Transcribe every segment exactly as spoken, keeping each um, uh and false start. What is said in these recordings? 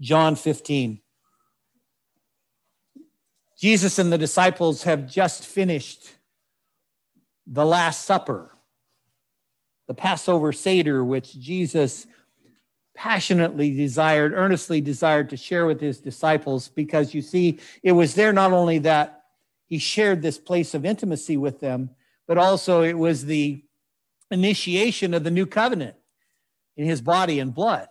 John fifteen. Jesus and the disciples have just finished the Last Supper, the Passover Seder, which Jesus passionately desired, earnestly desired to share with his disciples, because you see, it was there not only that he shared this place of intimacy with them, but also it was the initiation of the new covenant in his body and blood.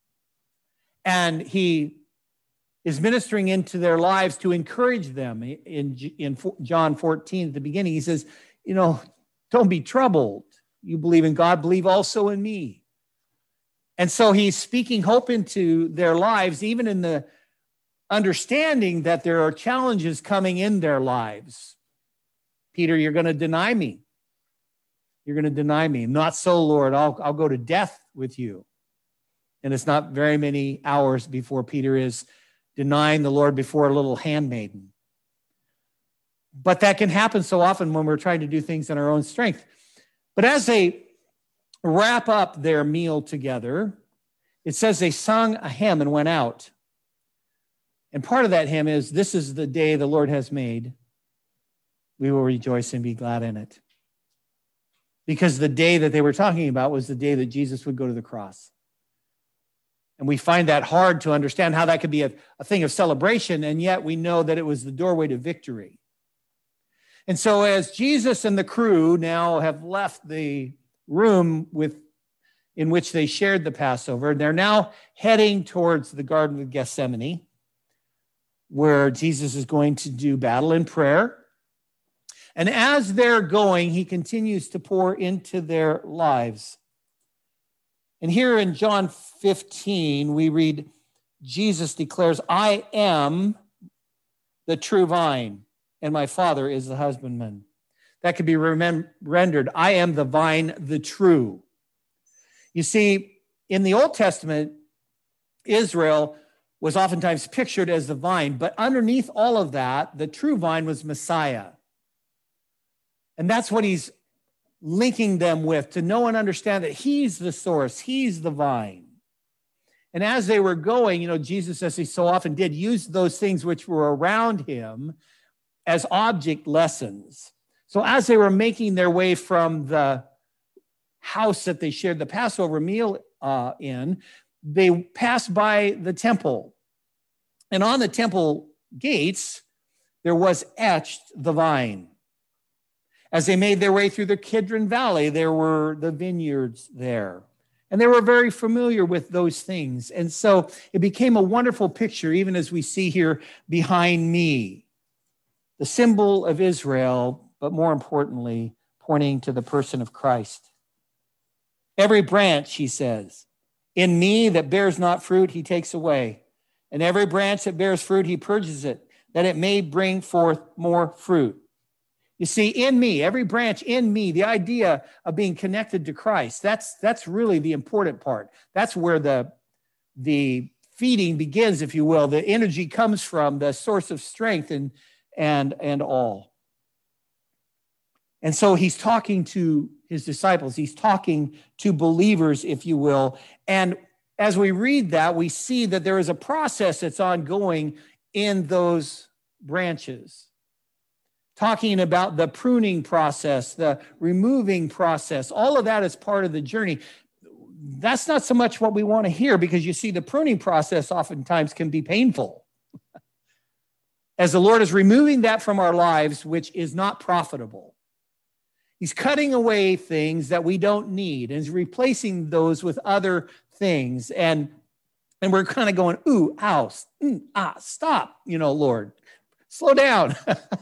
And he is ministering into their lives to encourage them. In, in John fourteen, at the beginning, he says, you know, don't be troubled. You believe in God, believe also in me. And so he's speaking hope into their lives, even in the understanding that there are challenges coming in their lives. Peter, you're going to deny me. You're going to deny me. Not so, Lord. I'll, I'll go to death with you. And it's not very many hours before Peter is denying the Lord before a little handmaiden. But that can happen so often when we're trying to do things in our own strength. But as they wrap up their meal together, it says they sung a hymn and went out. And part of that hymn is, this is the day the Lord has made. We will rejoice and be glad in it. Because the day that they were talking about was the day that Jesus would go to the cross. And we find that hard to understand how that could be a, a thing of celebration, and yet we know that it was the doorway to victory. And so as Jesus and the crew now have left the room with in which they shared the Passover, they're now heading towards the Garden of Gethsemane, where Jesus is going to do battle in prayer. And as they're going, he continues to pour into their lives. And here in John fifteen, we read, Jesus declares, I am the true vine, and my Father is the husbandman. That could be remem- rendered, I am the vine, the true. You see, in the Old Testament, Israel was oftentimes pictured as the vine, but underneath all of that, the true vine was Messiah. And that's what he's linking them with, to know and understand that he's the source, he's the vine. And as they were going, you know, Jesus, as he so often did, used those things which were around him as object lessons. So as they were making their way from the house that they shared the Passover meal uh, in, they passed by the temple. And on the temple gates, there was etched the vine. As they made their way through the Kidron Valley, there were the vineyards there. And they were very familiar with those things. And so it became a wonderful picture, even as we see here behind me, the symbol of Israel, but more importantly, pointing to the person of Christ. Every branch, he says, in me that bears not fruit, he takes away. And every branch that bears fruit, he purges it, that it may bring forth more fruit. You see, in me, every branch in me, the idea of being connected to Christ, that's, that's really the important part. That's where the, the feeding begins, if you will. The energy comes from, the source of strength and, and, and all. And so he's talking to his disciples. He's talking to believers, if you will. And as we read that, we see that there is a process that's ongoing in those branches. Talking about the pruning process, the removing process, all of that is part of the journey. That's not so much what we want to hear, because you see, the pruning process oftentimes can be painful. As the Lord is removing that from our lives, which is not profitable. He's cutting away things that we don't need and is replacing those with other things. And, and we're kind of going, ooh, ow, mm, ah, stop, you know, Lord, slow down.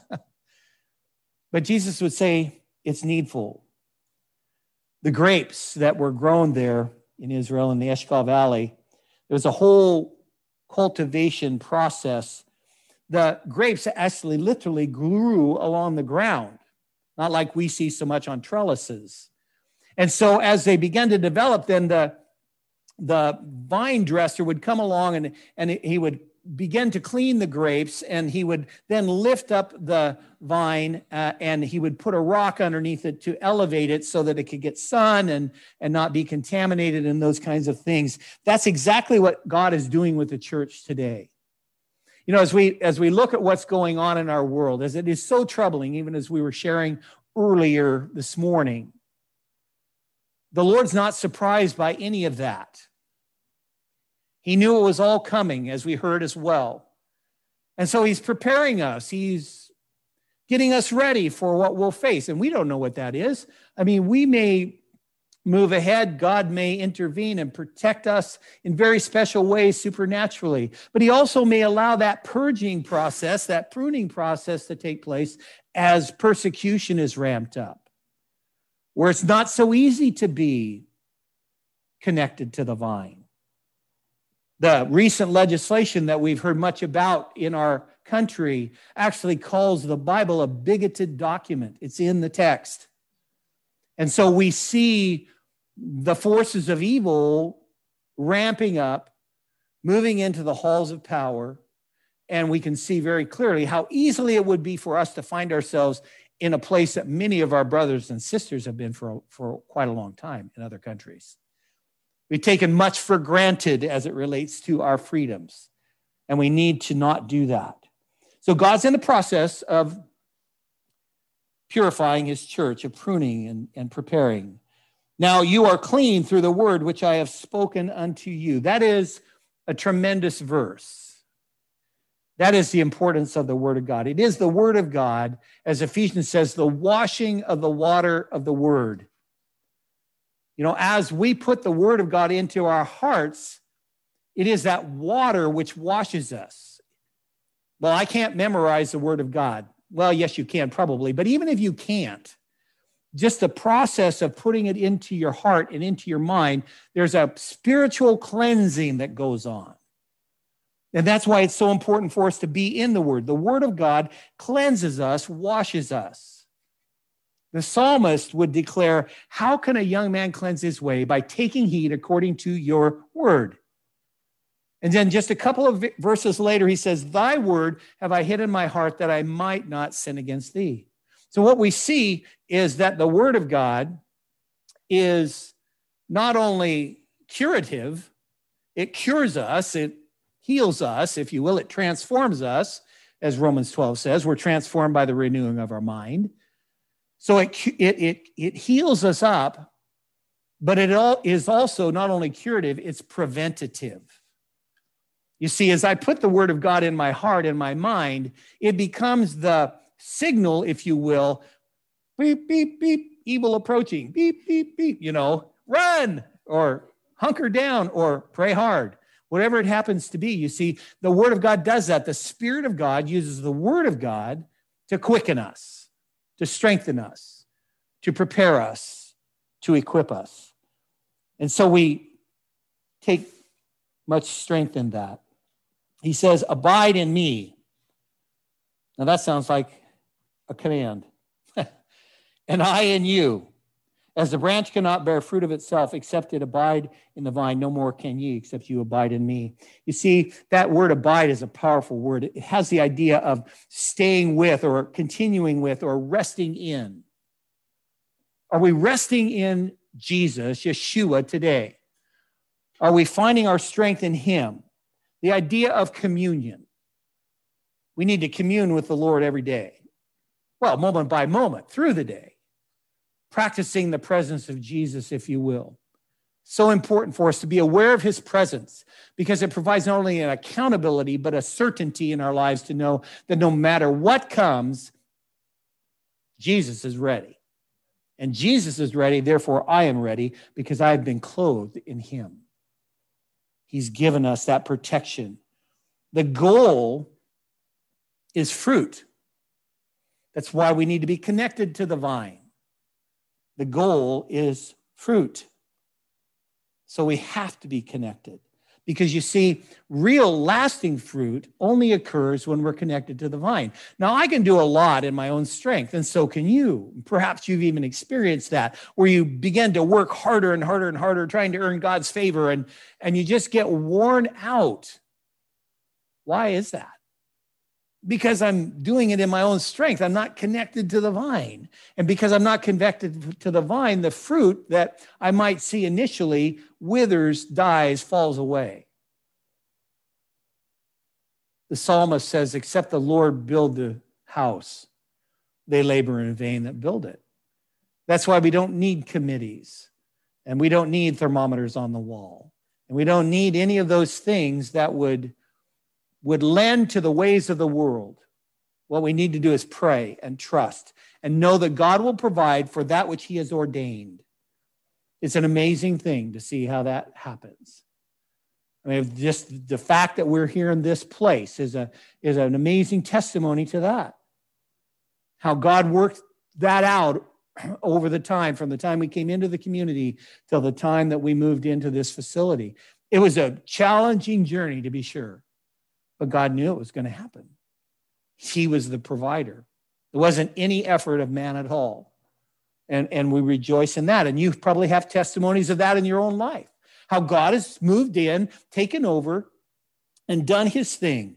But Jesus would say it's needful. The grapes that were grown there in Israel in the Eshkol Valley, there was a whole cultivation process. The grapes actually literally grew along the ground, not like we see so much on trellises. And so as they began to develop, then the, the vine dresser would come along and, and he would begin to clean the grapes, and he would then lift up the vine uh, and he would put a rock underneath it to elevate it so that it could get sun and, and not be contaminated and those kinds of things. That's exactly what God is doing with the church today. You know, as we as we look at what's going on in our world, as it is so troubling, even as we were sharing earlier this morning, the Lord's not surprised by any of that. He knew it was all coming, as we heard as well. And so he's preparing us. He's getting us ready for what we'll face. And we don't know what that is. I mean, we may move ahead. God may intervene and protect us in very special ways supernaturally. But he also may allow that purging process, that pruning process to take place as persecution is ramped up, where it's not so easy to be connected to the vine. The recent legislation that we've heard much about in our country actually calls the Bible a bigoted document. It's in the text. And so we see the forces of evil ramping up, moving into the halls of power, and we can see very clearly how easily it would be for us to find ourselves in a place that many of our brothers and sisters have been for, for quite a long time in other countries. We've taken much for granted as it relates to our freedoms, and we need to not do that. So God's in the process of purifying his church, of pruning and, and preparing. Now you are clean through the word which I have spoken unto you. That is a tremendous verse. That is the importance of the word of God. It is the word of God, as Ephesians says, the washing of the water of the word. You know, as we put the word of God into our hearts, it is that water which washes us. Well, I can't memorize the word of God. Well, yes, you can probably, but even if you can't, just the process of putting it into your heart and into your mind, there's a spiritual cleansing that goes on. And that's why it's so important for us to be in the word. The word of God cleanses us, washes us. The psalmist would declare, how can a young man cleanse his way? By taking heed according to your word. And then just a couple of verses later, he says, thy word have I hid in my heart that I might not sin against thee. So what we see is that the word of God is not only curative, it cures us, it heals us, if you will, it transforms us, as Romans twelve says, we're transformed by the renewing of our mind. So it, it, it, it heals us up, but it all is also not only curative, it's preventative. You see, as I put the word of God in my heart and my mind, it becomes the signal, if you will, beep, beep, beep, evil approaching, beep, beep, beep, you know, run or hunker down or pray hard, whatever it happens to be. You see, the word of God does that. The Spirit of God uses the word of God to quicken us, to strengthen us, to prepare us, to equip us. And so we take much strength in that. He says, abide in me. Now that sounds like a command. And I in you. As the branch cannot bear fruit of itself except it abide in the vine, no more can ye except you abide in me. You see, that word abide is a powerful word. It has the idea of staying with or continuing with or resting in. Are we resting in Jesus, Yeshua, today? Are we finding our strength in him? The idea of communion. We need to commune with the Lord every day. Well, moment by moment, through the day. Practicing the presence of Jesus, if you will. So important for us to be aware of his presence because it provides not only an accountability, but a certainty in our lives to know that no matter what comes, Jesus is ready. And Jesus is ready, therefore I am ready because I have been clothed in him. He's given us that protection. The goal is fruit. That's why we need to be connected to the vine. The goal is fruit. So we have to be connected. Because you see, real lasting fruit only occurs when we're connected to the vine. Now, I can do a lot in my own strength, and so can you. Perhaps you've even experienced that, where you begin to work harder and harder and harder, trying to earn God's favor, and, and you just get worn out. Why is that? Because I'm doing it in my own strength. I'm not connected to the vine. And because I'm not connected to the vine, the fruit that I might see initially withers, dies, falls away. The psalmist says, except the Lord build the house, they labor in vain that build it. That's why we don't need committees, and we don't need thermometers on the wall, and we don't need any of those things that would would lend to the ways of the world. What we need to do is pray and trust and know that God will provide for that which he has ordained. It's an amazing thing to see how that happens. I mean, just the fact that we're here in this place is a is an amazing testimony to that. How God worked that out over the time, from the time we came into the community till the time that we moved into this facility. It was a challenging journey, to be sure. But God knew it was going to happen. He was the provider. There wasn't any effort of man at all. And, and we rejoice in that. And you probably have testimonies of that in your own life. How God has moved in, taken over, and done his thing.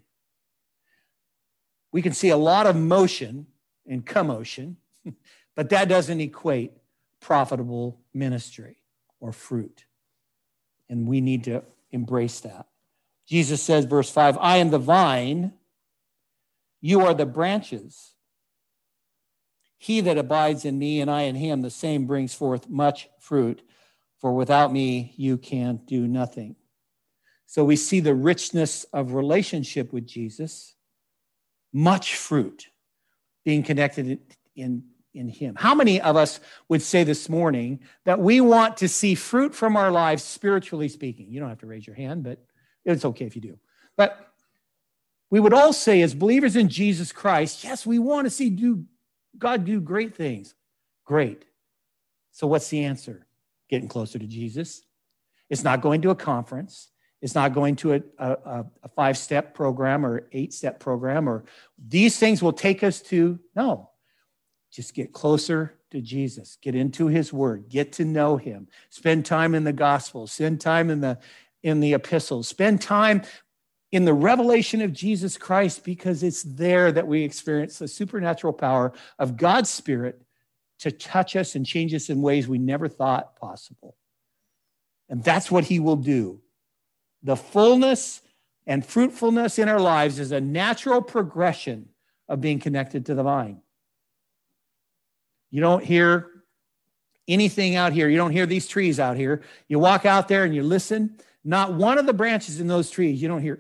We can see a lot of motion and commotion, but that doesn't equate profitable ministry or fruit. And we need to embrace that. Jesus says, verse five, I am the vine, you are the branches. He that abides in me and I in him, the same brings forth much fruit, for without me you can do nothing. So we see the richness of relationship with Jesus, much fruit being connected in, in him. How many of us would say this morning that we want to see fruit from our lives, spiritually speaking? You don't have to raise your hand, but it's okay if you do. But we would all say, as believers in Jesus Christ, yes, we want to see do, God do great things. Great. So what's the answer? Getting closer to Jesus. It's not going to a conference. It's not going to a, a, a five-step program or eight-step program, or these things will take us to, no. Just get closer to Jesus. Get into his word. Get to know him. Spend time in the gospel. Spend time in the in the epistles. Spend time in the revelation of Jesus Christ, because it's there that we experience the supernatural power of God's Spirit to touch us and change us in ways we never thought possible. And that's what he will do. The fullness and fruitfulness in our lives is a natural progression of being connected to the vine. You don't hear anything out here. You don't hear these trees out here. You walk out there and you listen. Not one of the branches in those trees, you don't hear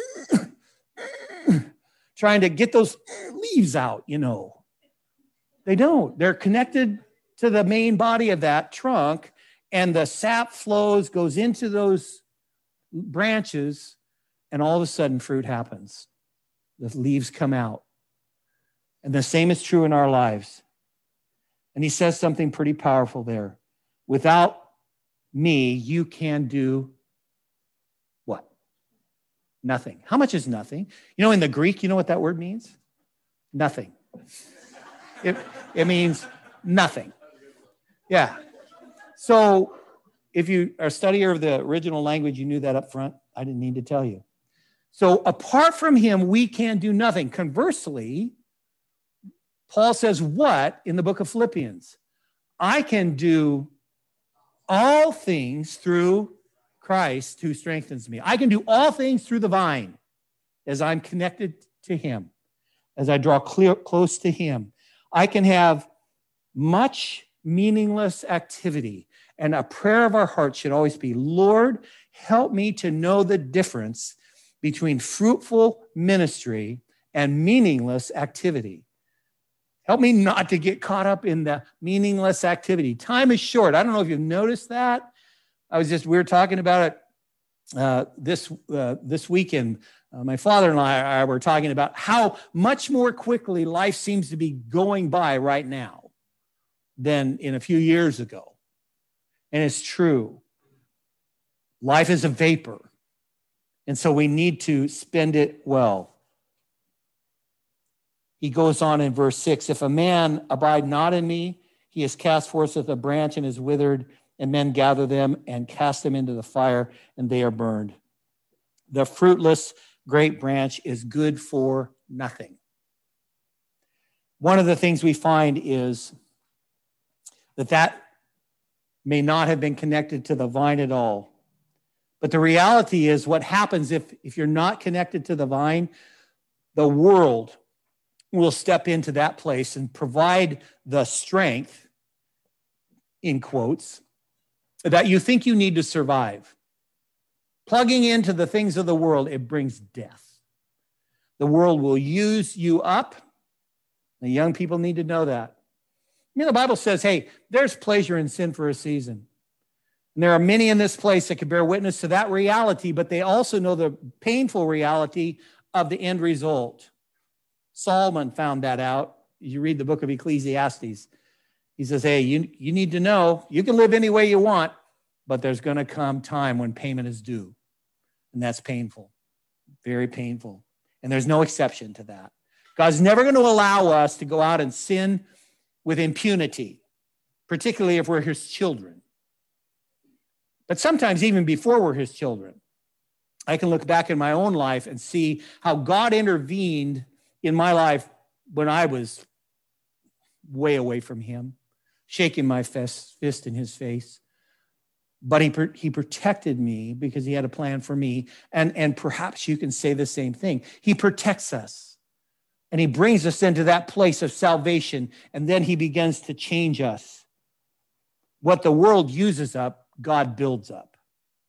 trying to get those leaves out, you know. They don't. They're connected to the main body of that trunk, and the sap flows, goes into those branches, and all of a sudden fruit happens. The leaves come out. And the same is true in our lives. And he says something pretty powerful there. Without me, you can do what? Nothing. How much is nothing? You know, in the Greek, you know what that word means? Nothing. It, it means nothing. Yeah. So if you are a studier of the original language, you knew that up front. I didn't need to tell you. So apart from him, we can do nothing. Conversely, Paul says what in the book of Philippians? I can do all things through Christ who strengthens me. I can do all things through the vine as I'm connected to him, as I draw clear, close to him. I can have much meaningless activity, and a prayer of our heart should always be, Lord, help me to know the difference between fruitful ministry and meaningless activity. Help me not to get caught up in the meaningless activity. Time is short. I don't know if you've noticed that. I was just, we were talking about it uh, this uh, this weekend. Uh, my father-in-law and I were talking about how much more quickly life seems to be going by right now than in a few years ago. And it's true. Life is a vapor. And so we need to spend it well. He goes on in verse six, if a man abide not in me, he is cast forth as a branch and is withered, and men gather them and cast them into the fire, and they are burned. The fruitless great branch is good for nothing. One of the things we find is that that may not have been connected to the vine at all. But the reality is what happens if, if you're not connected to the vine, the world will step into that place and provide the strength, in quotes, that you think you need to survive. Plugging into the things of the world, it brings death. The world will use you up. The young people need to know that. I mean, the Bible says, hey, there's pleasure in sin for a season. And there are many in this place that can bear witness to that reality, but they also know the painful reality of the end result. Solomon found that out. You read the book of Ecclesiastes. He says, hey, you, you need to know, you can live any way you want, but there's going to come time when payment is due. And that's painful, very painful. And there's no exception to that. God's never going to allow us to go out and sin with impunity, particularly if we're his children. But sometimes even before we're his children, I can look back in my own life and see how God intervened in my life when I was way away from him, shaking my fist, fist in his face. But he, he protected me because he had a plan for me. And, and perhaps you can say the same thing. He protects us. And he brings us into that place of salvation. And then he begins to change us. What the world uses up, God builds up.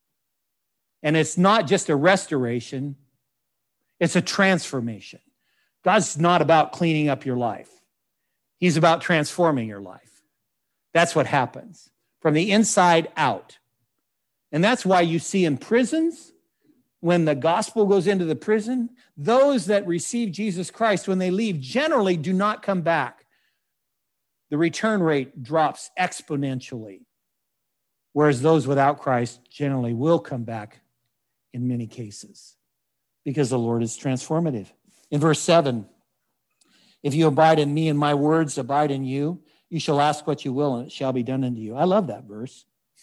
And it's not just a restoration. It's a transformation. God's not about cleaning up your life. He's about transforming your life. That's what happens from the inside out. And that's why you see in prisons, when the gospel goes into the prison, those that receive Jesus Christ, when they leave, generally do not come back. The return rate drops exponentially, whereas those without Christ generally will come back in many cases because the Lord is transformative. In verse seven, if you abide in me and my words abide in you, you shall ask what you will and it shall be done unto you. I love that verse.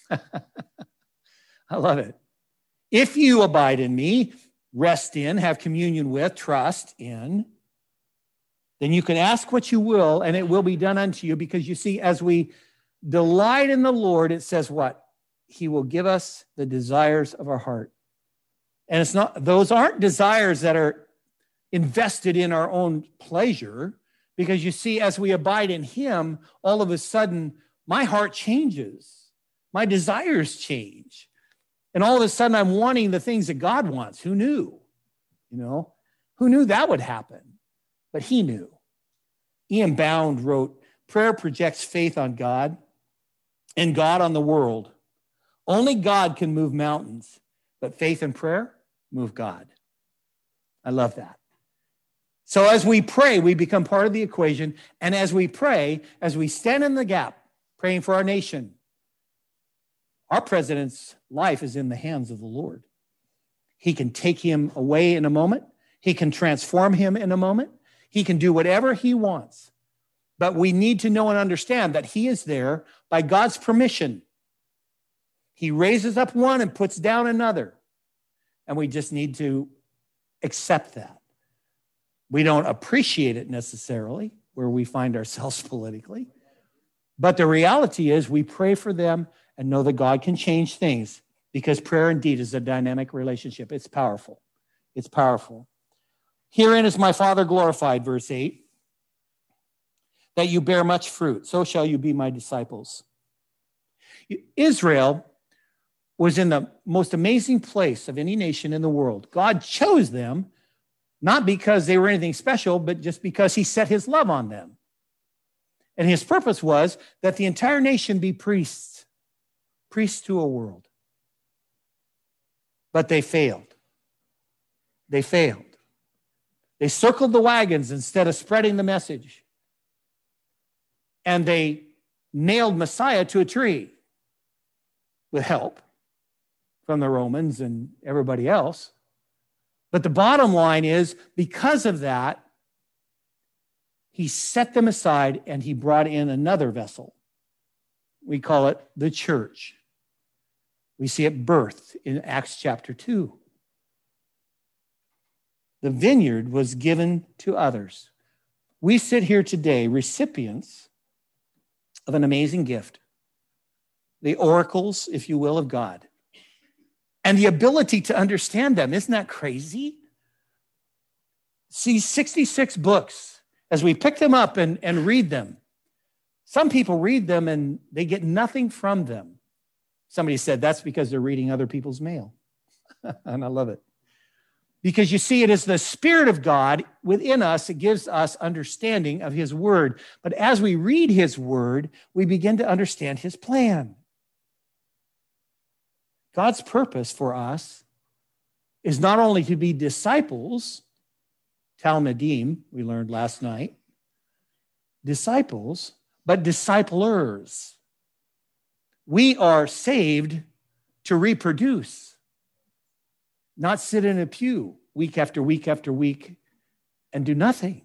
I love it. If you abide in me, rest in, have communion with, trust in, then you can ask what you will and it will be done unto you. Because you see, as we delight in the Lord, it says what? He will give us the desires of our heart. And it's not, those aren't desires that are invested in our own pleasure, because you see, as we abide in him, all of a sudden, my heart changes. My desires change. And all of a sudden, I'm wanting the things that God wants. Who knew? You know, who knew that would happen? But he knew. Ian Bound wrote, prayer projects faith on God and God on the world. Only God can move mountains, but faith and prayer move God. I love that. So as we pray, we become part of the equation. And as we pray, as we stand in the gap, praying for our nation, our president's life is in the hands of the Lord. He can take him away in a moment. He can transform him in a moment. He can do whatever he wants. But we need to know and understand that he is there by God's permission. He raises up one and puts down another. And we just need to accept that. We don't appreciate it necessarily where we find ourselves politically. But the reality is we pray for them and know that God can change things, because prayer indeed is a dynamic relationship. It's powerful. It's powerful. Herein is my Father glorified, verse eight, that you bear much fruit. So shall you be my disciples. Israel was in the most amazing place of any nation in the world. God chose them, not because they were anything special, but just because he set his love on them. And his purpose was that the entire nation be priests, priests to a world. But they failed. They failed. They circled the wagons instead of spreading the message. And they nailed Messiah to a tree with help from the Romans and everybody else. But the bottom line is, because of that, he set them aside and he brought in another vessel. We call it the church. We see it birthed in Acts chapter two. The vineyard was given to others. We sit here today, recipients of an amazing gift, the oracles, if you will, of God, and the ability to understand them. Isn't that crazy? See, sixty-six books, as we pick them up and, and read them, some people read them and they get nothing from them. Somebody said that's because they're reading other people's mail. And I love it. Because you see, it is the Spirit of God within us that gives us understanding of his word. But as we read his word, we begin to understand his plan. God's purpose for us is not only to be disciples, Talmudim, we learned last night, disciples, but disciplers. We are saved to reproduce, not sit in a pew week after week after week and do nothing.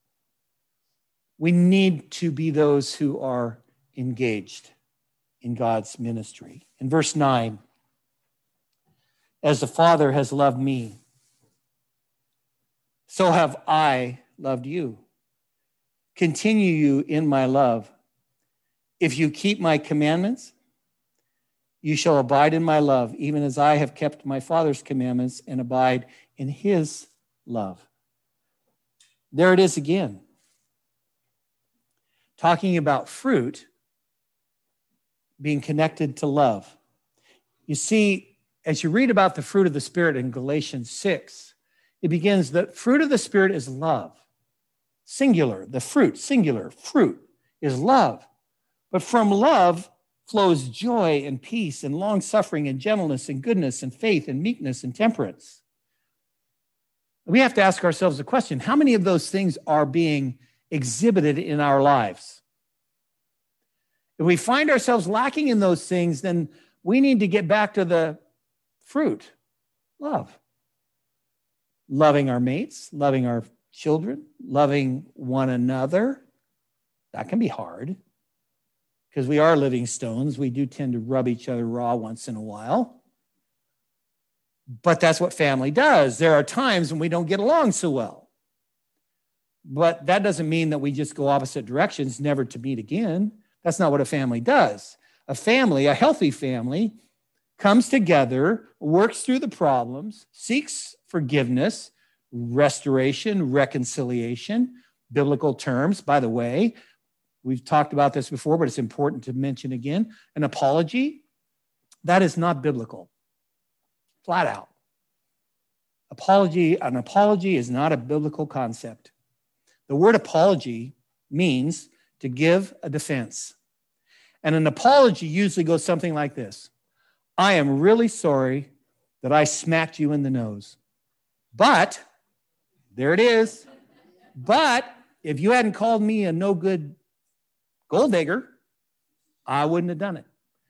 We need to be those who are engaged in God's ministry. In verse nine, as the Father has loved me, so have I loved you. Continue you in my love. If you keep my commandments, you shall abide in my love, even as I have kept my Father's commandments and abide in his love. There it is again. Talking about fruit being connected to love. You see, as you read about the fruit of the Spirit in Galatians six, it begins, the fruit of the Spirit is love. Singular, the fruit, singular, fruit is love. But from love flows joy and peace and long-suffering and gentleness and goodness and faith and meekness and temperance. We have to ask ourselves the question, how many of those things are being exhibited in our lives? If we find ourselves lacking in those things, then we need to get back to the fruit, love. Loving our mates, loving our children, loving one another. That can be hard because we are living stones. We do tend to rub each other raw once in a while. But that's what family does. There are times when we don't get along so well. But that doesn't mean that we just go opposite directions, never to meet again. That's not what a family does. A family, a healthy family, comes together, works through the problems, seeks forgiveness, restoration, reconciliation, biblical terms. By the way, we've talked about this before, but it's important to mention again. An apology, that is not biblical. Flat out. Apology, an apology is not a biblical concept. The word apology means to give a defense. And an apology usually goes something like this. I am really sorry that I smacked you in the nose. But, there it is. But if you hadn't called me a no good gold digger, I wouldn't have done it.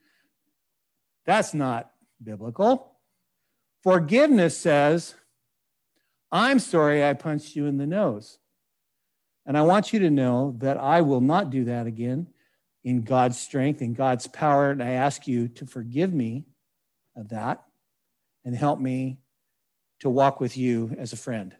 That's not biblical. Forgiveness says, I'm sorry I punched you in the nose. And I want you to know that I will not do that again in God's strength, in God's power. And I ask you to forgive me of that and help me to walk with you as a friend.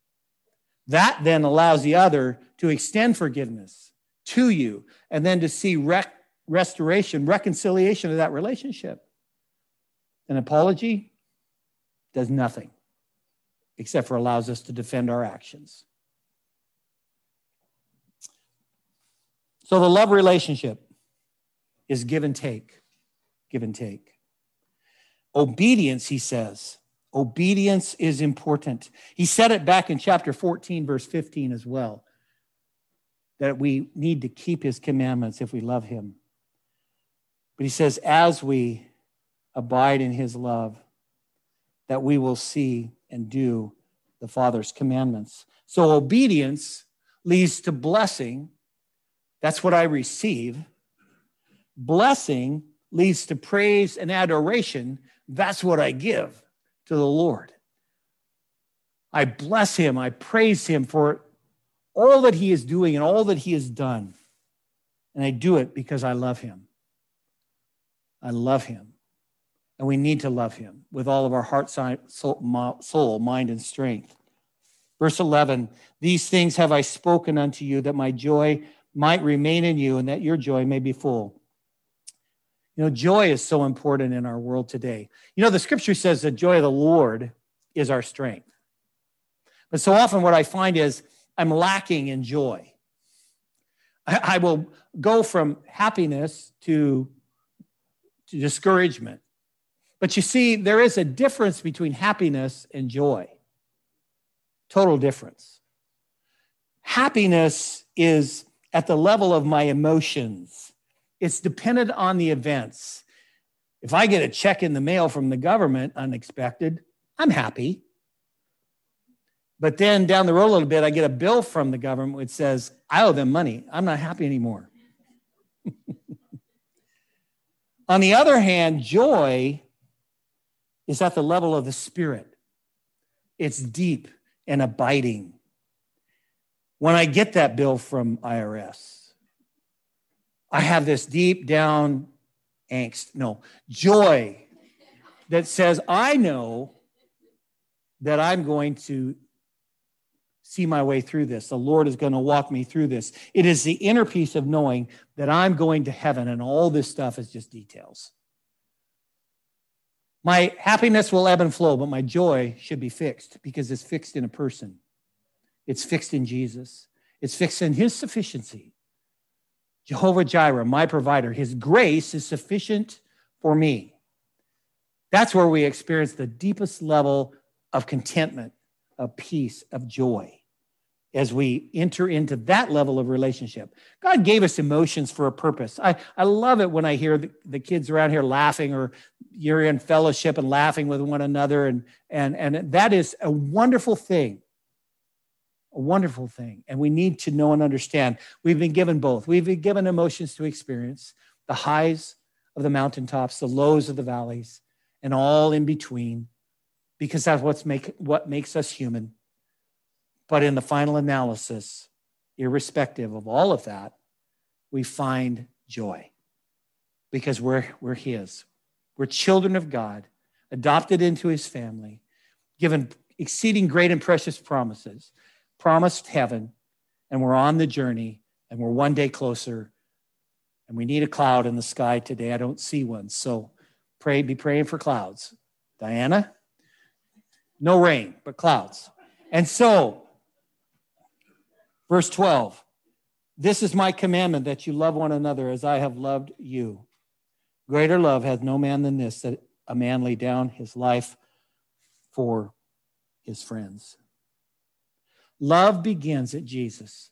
That then allows the other to extend forgiveness to you and then to see rec- restoration, reconciliation of that relationship. An apology does nothing except for allows us to defend our actions. So the love relationship is give and take, give and take. Obedience, he says, obedience is important. He said it back in chapter fourteen, verse fifteen as well, that we need to keep his commandments if we love him. But he says, as we abide in his love, that we will see and do the Father's commandments. So obedience leads to blessing. That's what I receive. Blessing leads to praise and adoration. That's what I give to the Lord. I bless him. I praise him for all that he is doing and all that he has done. And I do it because I love him. I love him. And we need to love him with all of our heart, soul, mind, and strength. Verse eleven, these things have I spoken unto you, that my joy might remain in you, and that your joy may be full. You know, joy is so important in our world today. You know, the scripture says the joy of the Lord is our strength. But so often what I find is I'm lacking in joy. I, I will go from happiness to, to discouragement. But you see, there is a difference between happiness and joy. Total difference. Happiness is at the level of my emotions. It's dependent on the events. If I get a check in the mail from the government, unexpected, I'm happy. But then down the road a little bit, I get a bill from the government which says, I owe them money. I'm not happy anymore. On the other hand, joy is at the level of the Spirit. It's deep and abiding. When I get that bill from I R S, I have this deep down angst, no, joy that says, I know that I'm going to see my way through this. The Lord is going to walk me through this. It is the inner peace of knowing that I'm going to heaven and all this stuff is just details. My happiness will ebb and flow, but my joy should be fixed because it's fixed in a person. It's fixed in Jesus. It's fixed in his sufficiency. Jehovah Jireh, my provider, his grace is sufficient for me. That's where we experience the deepest level of contentment, of peace, of joy as we enter into that level of relationship. God gave us emotions for a purpose. I, I love it when I hear the, the kids around here laughing, or you're in fellowship and laughing with one another. And, and, and that is a wonderful thing. A wonderful thing. And we need to know and understand. We've been given both. We've been given emotions to experience, the highs of the mountaintops, the lows of the valleys, and all in between, because that's what's make, what makes us human. But in the final analysis, irrespective of all of that, we find joy because we're, we're his. We're children of God, adopted into his family, given exceeding great and precious promises, promised heaven, and we're on the journey, and we're one day closer, and we need a cloud in the sky today. I don't see one, so pray, be praying for clouds. Diana? No rain, but clouds. And so, verse twelve, this is my commandment, that you love one another as I have loved you. Greater love hath no man than this, that a man lay down his life for his friends. Love begins at Jesus.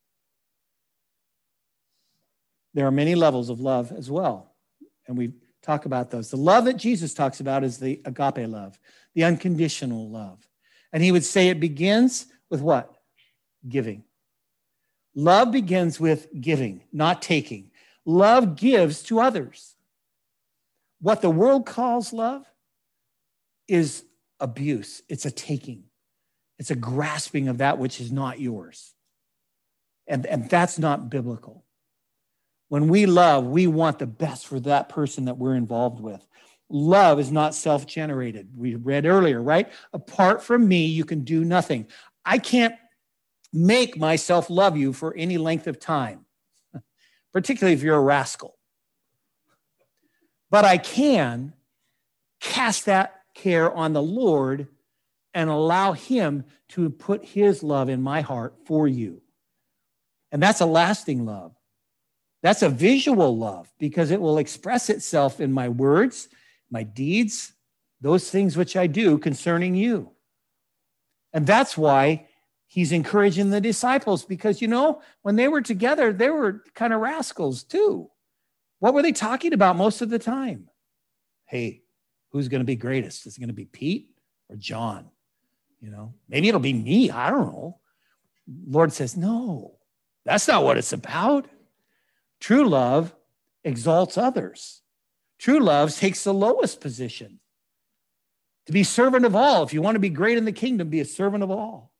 There are many levels of love as well, and we talk about those. The love that Jesus talks about is the agape love, the unconditional love. And he would say it begins with what? Giving. Love begins with giving, not taking. Love gives to others. What the world calls love is abuse. It's a taking. It's a grasping of that which is not yours. And, and that's not biblical. When we love, we want the best for that person that we're involved with. Love is not self-generated. We read earlier, right? Apart from me, you can do nothing. I can't make myself love you for any length of time, particularly if you're a rascal. But I can cast that care on the Lord and allow him to put his love in my heart for you. And that's a lasting love. That's a visual love because it will express itself in my words, my deeds, those things which I do concerning you. And that's why he's encouraging the disciples, because, you know, when they were together, they were kind of rascals too. What were they talking about most of the time? Hey, who's going to be greatest? Is it going to be Pete or John? You know, maybe it'll be me. I don't know. Lord says, no, that's not what it's about. True love exalts others. True love takes the lowest position. To be servant of all. If you want to be great in the kingdom, be a servant of all.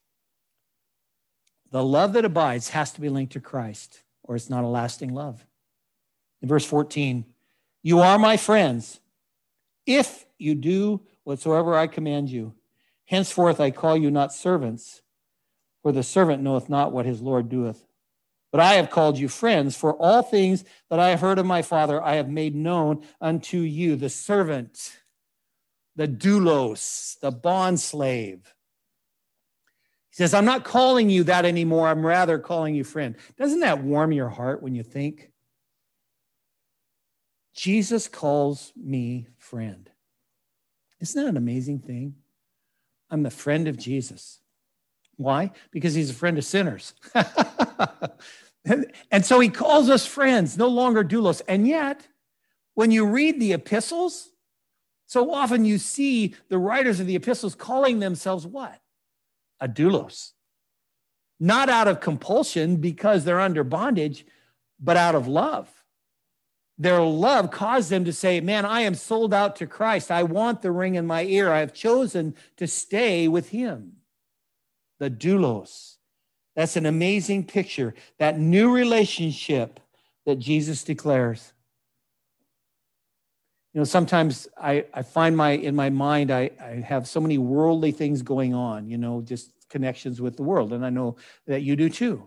The love that abides has to be linked to Christ, or it's not a lasting love. In verse fourteen, you are my friends if you do whatsoever I command you. Henceforth I call you not servants, for the servant knoweth not what his Lord doeth. But I have called you friends, for all things that I have heard of my Father I have made known unto you. The servant, the doulos, the bondslave. He says, I'm not calling you that anymore. I'm rather calling you friend. Doesn't that warm your heart when you think? Jesus calls me friend. Isn't that an amazing thing? I'm the friend of Jesus. Why? Because he's a friend of sinners. And so he calls us friends, no longer doulos. And yet, when you read the epistles, so often you see the writers of the epistles calling themselves what? A doulos. Not out of compulsion because they're under bondage, but out of love. Their love caused them to say, man, I am sold out to Christ. I want the ring in my ear. I have chosen to stay with him. The doulos. That's an amazing picture. That new relationship that Jesus declares. You know, sometimes I, I find my in my mind, I, I have so many worldly things going on, you know, just connections with the world. And I know that you do too.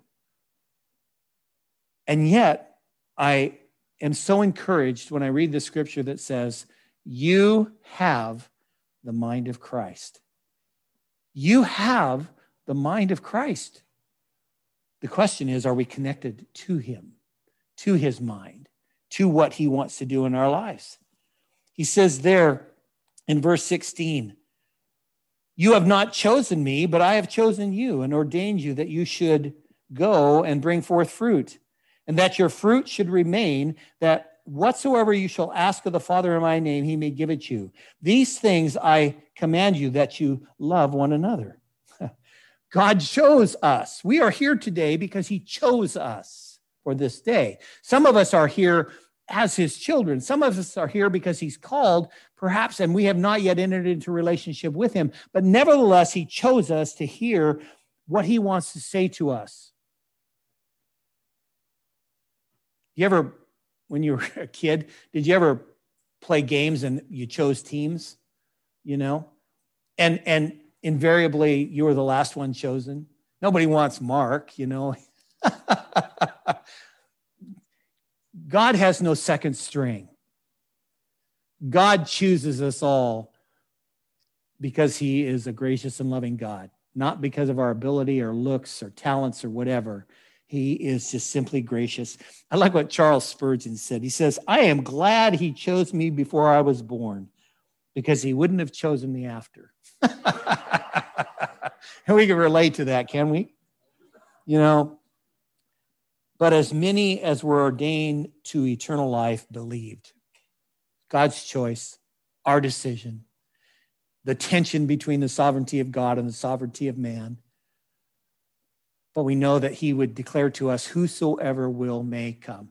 And yet, I am so encouraged when I read the scripture that says, you have the mind of Christ. You have the mind of Christ. The question is, are we connected to him, to his mind, to what he wants to do in our lives? He says there in verse sixteen, you have not chosen me, but I have chosen you and ordained you that you should go and bring forth fruit, and that your fruit should remain, that whatsoever you shall ask of the Father in my name, he may give it you. These things I command you, that you love one another. God chose us. We are here today because he chose us for this day. Some of us are here as his children. Some of us are here because he's called, perhaps, and we have not yet entered into a relationship with him. But nevertheless, he chose us to hear what he wants to say to us. You ever, when you were a kid, did you ever play games and you chose teams? You know? And, and, invariably, you were the last one chosen. Nobody wants Mark, you know. God has no second string. God chooses us all because he is a gracious and loving God, not because of our ability or looks or talents or whatever. He is just simply gracious. I like what Charles Spurgeon said. He says, I am glad he chose me before I was born, because he wouldn't have chosen me after. And we can relate to that, can we? You know, but as many as were ordained to eternal life believed. God's choice, our decision, the tension between the sovereignty of God and the sovereignty of man. But we know that he would declare to us, whosoever will may come.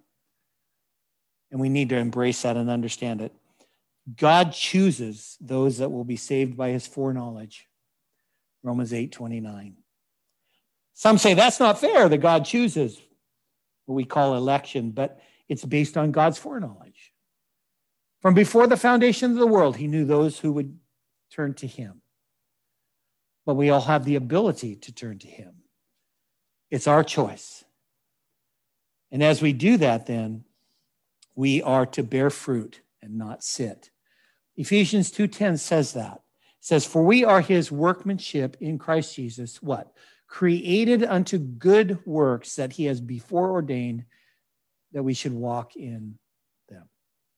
And we need to embrace that and understand it. God chooses those that will be saved by his foreknowledge. Romans eight twenty-nine. Some say that's not fair that God chooses what we call election, but it's based on God's foreknowledge. From before the foundation of the world, he knew those who would turn to him. But we all have the ability to turn to him. It's our choice. And as we do that, then, we are to bear fruit and not sit. Ephesians two ten says that. It says, for we are his workmanship in Christ Jesus, what? Created unto good works that he has before ordained that we should walk in them.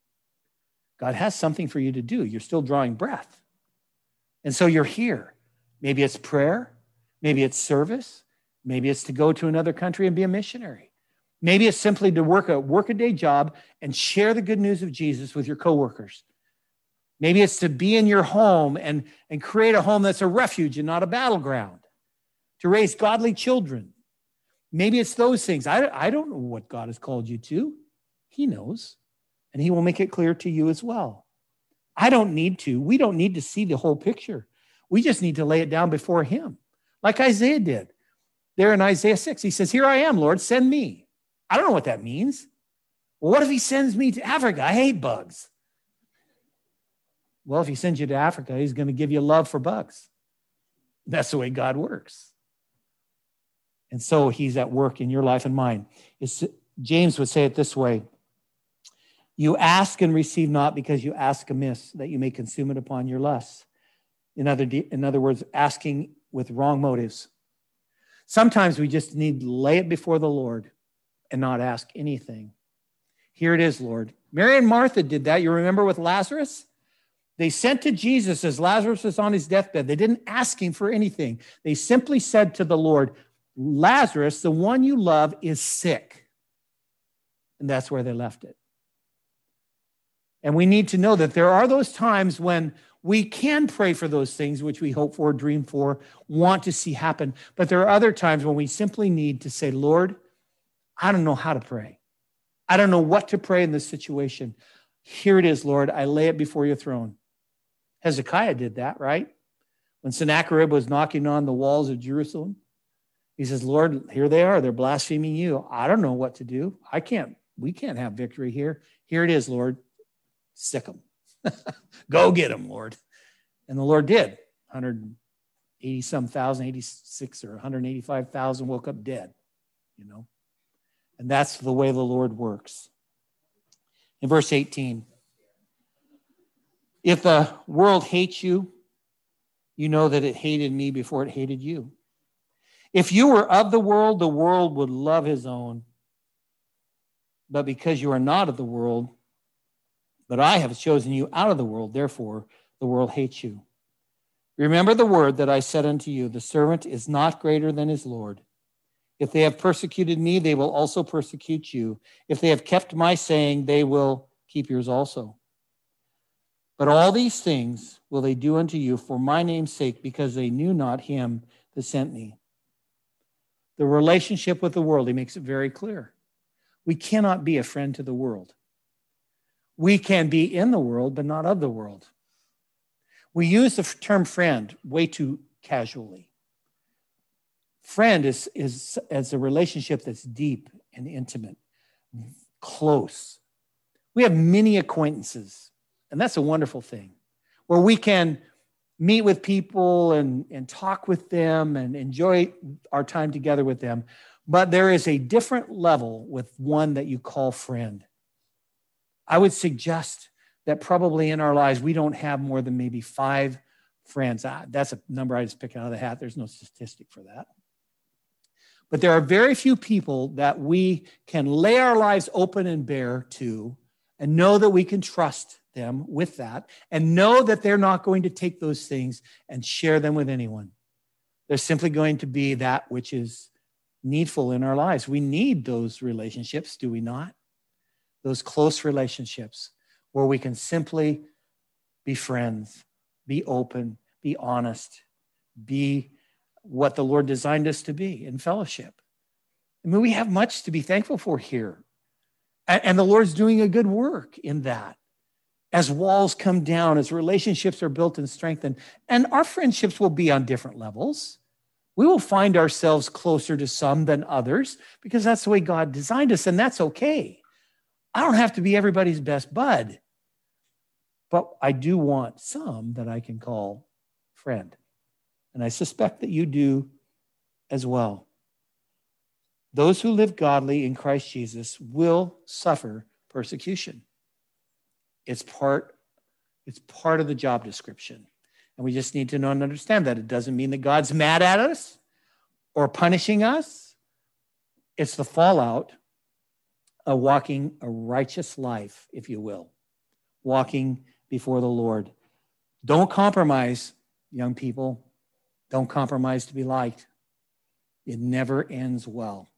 God has something for you to do. You're still drawing breath. And so you're here. Maybe it's prayer. Maybe it's service. Maybe it's to go to another country and be a missionary. Maybe it's simply to work a work-a-day job and share the good news of Jesus with your coworkers. Maybe it's to be in your home and, and create a home that's a refuge and not a battleground, to raise godly children. Maybe it's those things. I, I don't know what God has called you to. He knows, and he will make it clear to you as well. I don't need to. We don't need to see the whole picture. We just need to lay it down before him, like Isaiah did. There in Isaiah six, he says, here I am, Lord, send me. I don't know what that means. Well, what if he sends me to Africa? I hate bugs. Well, if he sends you to Africa, he's going to give you love for bugs. That's the way God works. And so he's at work in your life and mine. It's, James would say it this way: you ask and receive not because you ask amiss, that you may consume it upon your lusts. In other, in other words, asking with wrong motives. Sometimes we just need to lay it before the Lord and not ask anything. Here it is, Lord. Mary and Martha did that. You remember with Lazarus? They sent to Jesus as Lazarus was on his deathbed. They didn't ask him for anything. They simply said to the Lord, Lazarus, the one you love, is sick. And that's where they left it. And we need to know that there are those times when we can pray for those things which we hope for, dream for, want to see happen. But there are other times when we simply need to say, Lord, I don't know how to pray. I don't know what to pray in this situation. Here it is, Lord. I lay it before your throne. Hezekiah did that, right? When Sennacherib was knocking on the walls of Jerusalem, he says, Lord, here they are. They're blaspheming you. I don't know what to do. I can't, we can't have victory here. Here it is, Lord. Sick them. Go get them, Lord. And the Lord did. one hundred eighty some thousand, eighty-six or one hundred eighty-five thousand woke up dead, you know. And that's the way the Lord works. In verse eighteen, if the world hates you, you know that it hated me before it hated you. If you were of the world, the world would love his own. But because you are not of the world, but I have chosen you out of the world, therefore the world hates you. Remember the word that I said unto you, the servant is not greater than his Lord. If they have persecuted me, they will also persecute you. If they have kept my saying, they will keep yours also. But all these things will they do unto you for my name's sake, because they knew not him that sent me. The relationship with the world, he makes it very clear. We cannot be a friend to the world. We can be in the world, but not of the world. We use the term friend way too casually. Friend is, is, is a relationship that's deep and intimate, close. We have many acquaintances, and that's a wonderful thing, where we can meet with people and, and talk with them and enjoy our time together with them. But there is a different level with one that you call friend. I would suggest that probably in our lives, we don't have more than maybe five friends. Ah, that's a number I just picked out of the hat. There's no statistic for that. But there are very few people that we can lay our lives open and bare to and know that we can trust them with that and know that they're not going to take those things and share them with anyone. They're simply going to be that which is needful in our lives. We need those relationships, do we not? Those close relationships where we can simply be friends, be open, be honest, be what the Lord designed us to be in fellowship. I mean, we have much to be thankful for here. And the Lord's doing a good work in that. As walls come down, as relationships are built and strengthened, and our friendships will be on different levels. We will find ourselves closer to some than others because that's the way God designed us, and that's okay. I don't have to be everybody's best bud, but I do want some that I can call friend. And I suspect that you do as well. Those who live godly in Christ Jesus will suffer persecution. It's part, it's part of the job description. And we just need to know and understand that. It doesn't mean that God's mad at us or punishing us. It's the fallout of walking a righteous life, if you will, walking before the Lord. Don't compromise, young people. Don't compromise to be liked. It never ends well.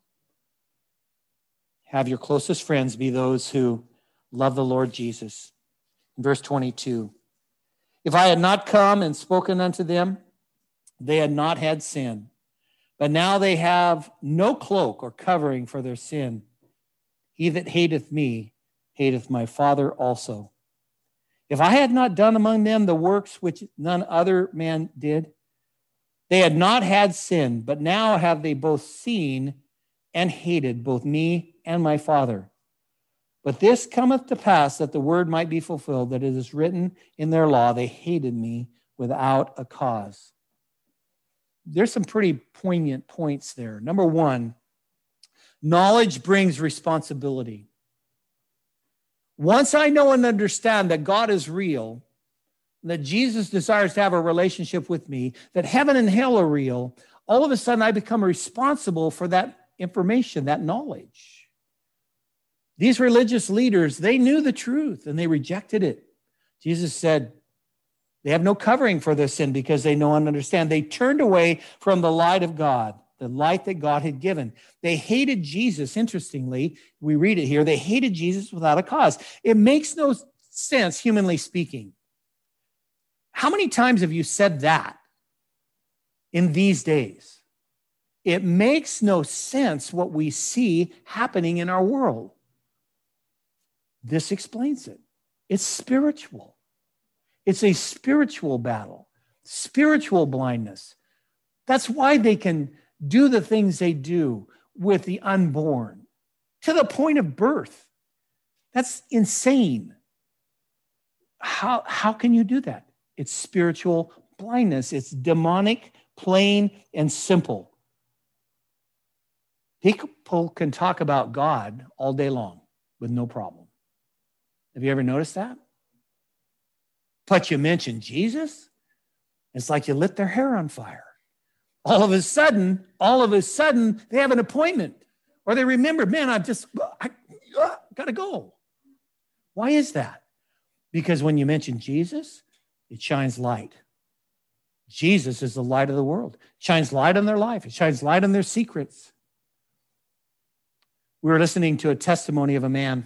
Have your closest friends be those who love the Lord Jesus. In verse twenty-two, if I had not come and spoken unto them, they had not had sin. But now they have no cloak or covering for their sin. He that hateth me hateth my Father also. If I had not done among them the works which none other man did, they had not had sin, but now have they both seen and hated both me and my Father. But this cometh to pass that the word might be fulfilled, that it is written in their law, they hated me without a cause. there's some pretty poignant points there. Number one, knowledge brings responsibility. Once I know and understand that God is real, that Jesus desires to have a relationship with me, that heaven and hell are real, all of a sudden I become responsible for that information, that knowledge. These religious leaders, they knew the truth and they rejected it. Jesus said, they have no covering for their sin because they know and understand. They turned away from the light of God, the light that God had given. They hated Jesus. Interestingly, we read it here. They hated Jesus without a cause. It makes no sense, humanly speaking. How many times have you said that in these days? It makes no sense what we see happening in our world. This explains it. It's spiritual. It's a spiritual battle, spiritual blindness. That's why they can do the things they do with the unborn to the point of birth. That's insane. How, how can you do that? It's spiritual blindness. It's demonic, plain and simple. People can talk about God all day long with no problem. Have you ever noticed that? But you mention Jesus, it's like you lit their hair on fire. All of a sudden, all of a sudden, they have an appointment. Or they remember, man, I've just, I uh, got to go. Why is that? Because when you mention Jesus, it shines light. Jesus is the light of the world. It shines light on their life. It shines light on their secrets. We were listening to a testimony of a man,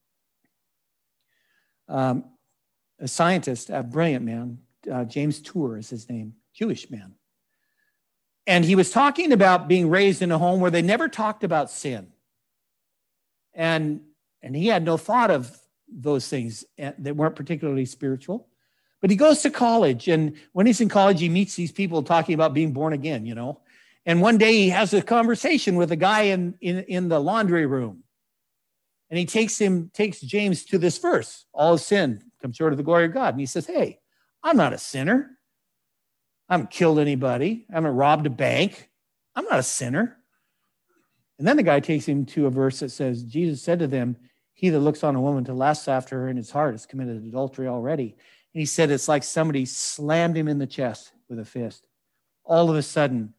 um, a scientist, a brilliant man, uh, James Tour is his name, Jewish man. And he was talking about being raised in a home where they never talked about sin. And, and he had no thought of those things that weren't particularly spiritual. But he goes to college, and when he's in college, he meets these people talking about being born again, you know. And one day he has a conversation with a guy in, in, in the laundry room. And he takes him, takes James to this verse, all sin comes short of the glory of God. And he says, hey, I'm not a sinner. I haven't killed anybody. I haven't robbed a bank. I'm not a sinner. And then the guy takes him to a verse that says, Jesus said to them, he that looks on a woman to lust after her in his heart has committed adultery already. And he said, it's like somebody slammed him in the chest with a fist. All of a sudden,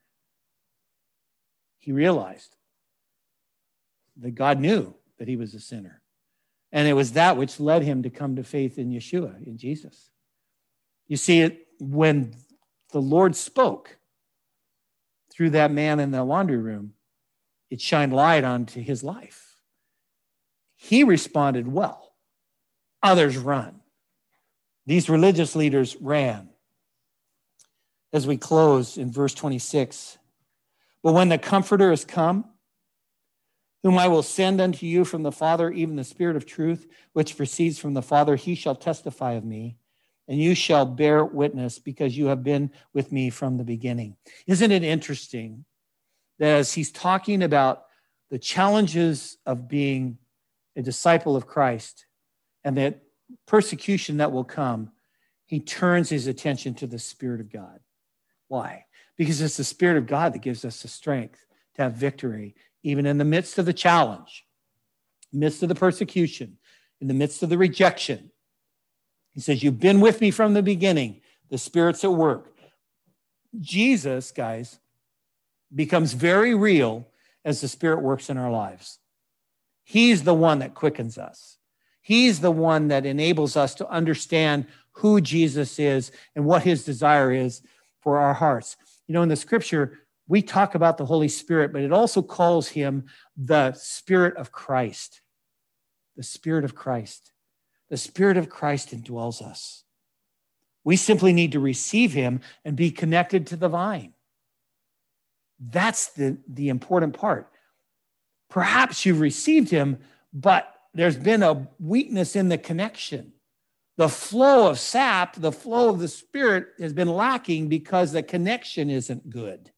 he realized that God knew that he was a sinner. And it was that which led him to come to faith in Yeshua, in Jesus. You see, it when the Lord spoke through that man in the laundry room, it shined light onto his life. He responded well. Others run. These religious leaders ran. As we close in verse twenty-six, but when the Comforter is come, whom I will send unto you from the Father, even the Spirit of truth, which proceeds from the Father, he shall testify of me, and you shall bear witness, because you have been with me from the beginning. Isn't it interesting that as he's talking about the challenges of being a disciple of Christ and that persecution that will come, he turns his attention to the Spirit of God. Why? Because it's the Spirit of God that gives us the strength to have victory, even in the midst of the challenge, midst of the persecution, in the midst of the rejection. He says, you've been with me from the beginning. The Spirit's at work. Jesus, guys, becomes very real as the Spirit works in our lives. He's the one that quickens us. He's the one that enables us to understand who Jesus is and what his desire is for our hearts. You know, in the scripture, we talk about the Holy Spirit, but it also calls him the Spirit of Christ. The Spirit of Christ. The Spirit of Christ indwells us. We simply need to receive him and be connected to the vine. That's the, the important part. Perhaps you've received him, but there's been a weakness in the connection. The flow of sap, the flow of the Spirit has been lacking because the connection isn't good.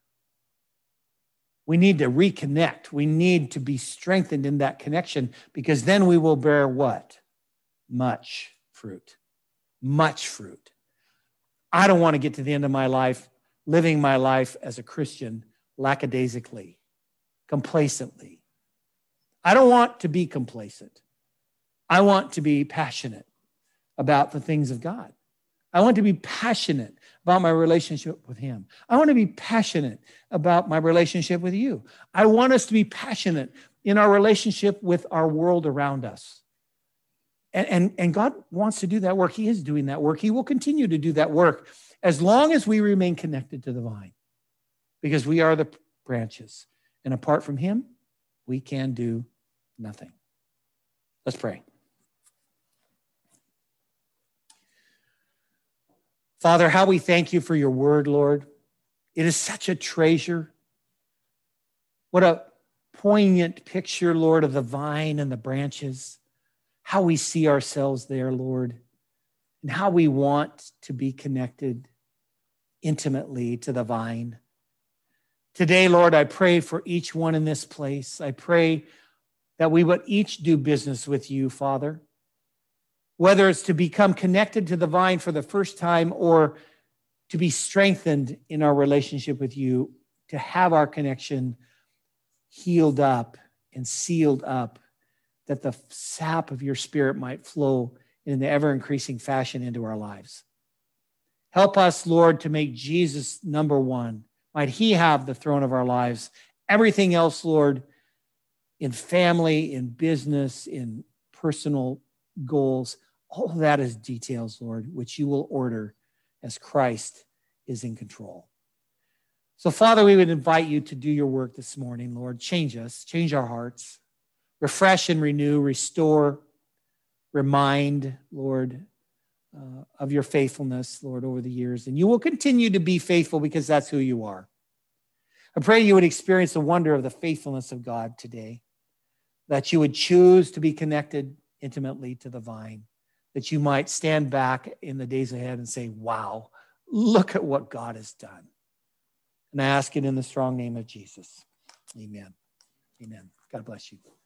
We need to reconnect. We need to be strengthened in that connection, because then we will bear what? Much fruit. Much fruit. I don't want to get to the end of my life living my life as a Christian lackadaisically, complacently. I don't want to be complacent. I want to be passionate about the things of God. I want to be passionate about my relationship with him. I want to be passionate about my relationship with you. I want us to be passionate in our relationship with our world around us. And, and, and God wants to do that work. He is doing that work. He will continue to do that work as long as we remain connected to the vine, because we are the branches. And apart from him, we can do nothing. Let's pray. Father, how we thank you for your word, Lord. It is such a treasure. What a poignant picture, Lord, of the vine and the branches. How we see ourselves there, Lord, and how we want to be connected intimately to the vine. Today, Lord, I pray for each one in this place. I pray that we would each do business with you, Father. Whether it's to become connected to the vine for the first time or to be strengthened in our relationship with you, to have our connection healed up and sealed up, that the sap of your Spirit might flow in the ever-increasing fashion into our lives. Help us, Lord, to make Jesus number one. Might he have the throne of our lives. Everything else, Lord, in family, in business, in personal goals, all of that is details, Lord, which you will order as Christ is in control. So, Father, we would invite you to do your work this morning, Lord. Change us, change our hearts, refresh and renew, restore, remind, Lord, uh, of your faithfulness, Lord, over the years. And you will continue to be faithful because that's who you are. I pray you would experience the wonder of the faithfulness of God today, that you would choose to be connected intimately to the vine, that you might stand back in the days ahead and say, wow, look at what God has done. And I ask it in the strong name of Jesus. Amen. Amen. God bless you.